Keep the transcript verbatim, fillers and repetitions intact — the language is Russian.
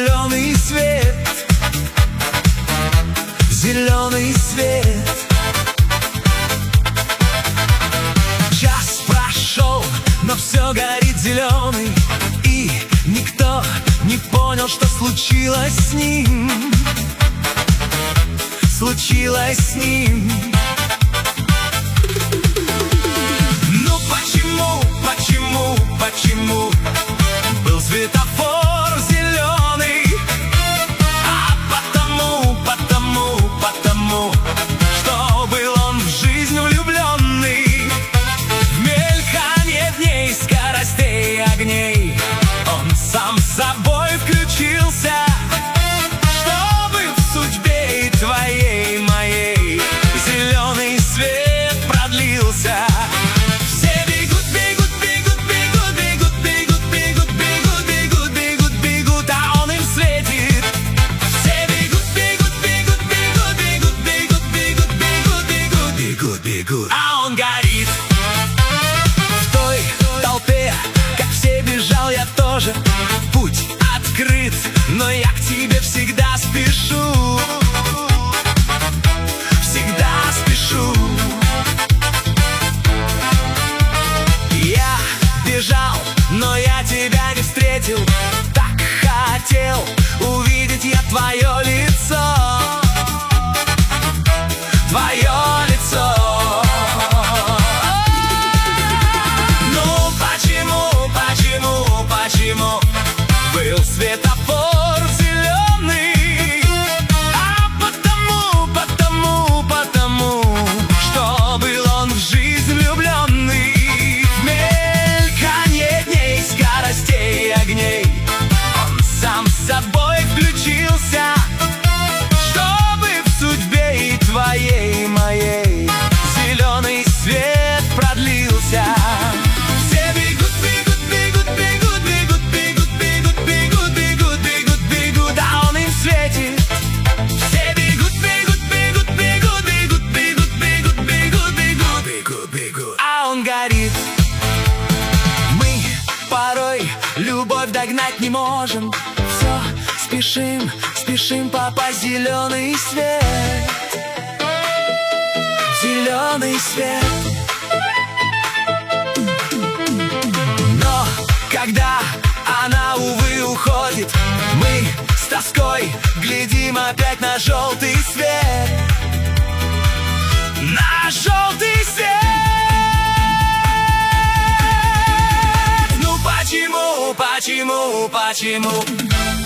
зеленый свет, зеленый свет. Час прошел, но все горит зеленый, и никто не понял, что случилось с ним. Случилось с ним. Ну почему, почему, почему был светофор зеленый? А потому, потому, потому, что был он в жизнь влюбленный. В мельканье дней, скоростей и огней он сам с собой включился, чтобы в судьбе и твоей, моей зеленый свет продлился. Все бегут, бегут, бегут, бегут, бегут, бегут, бегут, бегут, бегут, бегут, бегут, а он им светит. Все бегут, бегут, бегут, бегут, бегут, бегут, бегут, бегут, бегут, бегут, бегут, а он горит. В той толпе, как все, бежал я тоже. Путь открыт, но я к тебе всегда спешу. Всегда спешу. Я бежал, но я тебя не встретил. Так хотел увидеть я твое лицо, твое лицо. Ну почему, почему, почему был светофор зеленый? А потому, потому, потому, что был он в жизнь влюбленный. В мельканье дней, скоростей и огней он сам с собой включился, чтобы в судьбе и твоей, моей зеленый свет продлился. Все бегут, бегут, бегут, бегут, бегут, бегут, бегут, бегут, бегут, бегут, бегут, а он им светит. Все бегут, бегут, бегут, бегут, бегут, бегут, бегут, бегут, бегут, бегут, бегут, а он горит. Мы порой любовь догнать не можем. Все спешим, спешим попасть в зеленый свет, зеленый свет. Но когда она, увы, уходит, мы с тоской глядим опять на желтый свет, на желтый свет. Ну почему, почему, почему